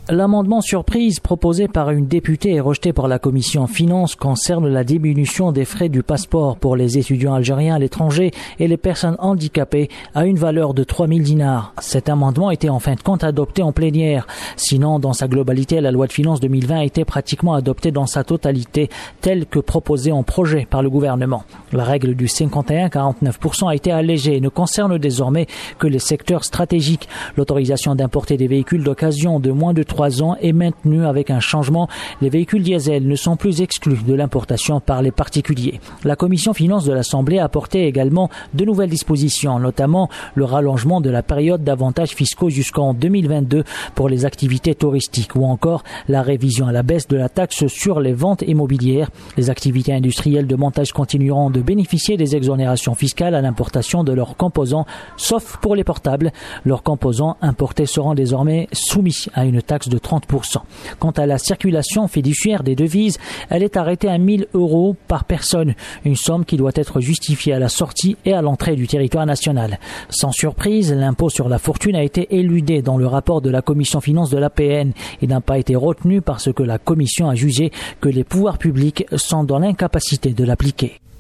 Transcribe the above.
L'amendement surprise proposé par une députée et rejeté par la commission finances concerne la diminution des frais du passeport pour les étudiants algériens à l'étranger et les personnes handicapées à une valeur de 3000 dinars. Cet amendement était en fin de compte adopté en plénière. Sinon, dans sa globalité, la loi de finances 2020 a été pratiquement adoptée dans sa totalité, telle que proposée en projet par le gouvernement. La règle du 51-49% a été allégée et ne concerne désormais que les secteurs stratégiques. L'autorisation d'importer des véhicules d'occasion de moins de 3 ans est maintenue avec un changement. Les véhicules diesel ne sont plus exclus de l'importation par les particuliers. La commission finances de l'Assemblée a apporté également de nouvelles dispositions, notamment le rallongement de la période d'avantages fiscaux jusqu'en 2022 pour les activités touristiques ou encore la révision à la baisse de la taxe sur les ventes immobilières. Les activités industrielles de montage continueront de bénéficier des exonérations fiscales à l'importation de leurs composants, sauf pour les portables. Leurs composants importés seront désormais soumis à une taxe de 30%. Quant à la circulation fiduciaire des devises, elle est arrêtée à 1000 € par personne, une somme qui doit être justifiée à la sortie et à l'entrée du territoire national. Sans surprise, l'impôt sur la fortune a été éludé dans le rapport de la commission finances de l'APN et n'a pas été retenu parce que la commission a jugé que les pouvoirs publics sont dans l'incapacité de l'appliquer.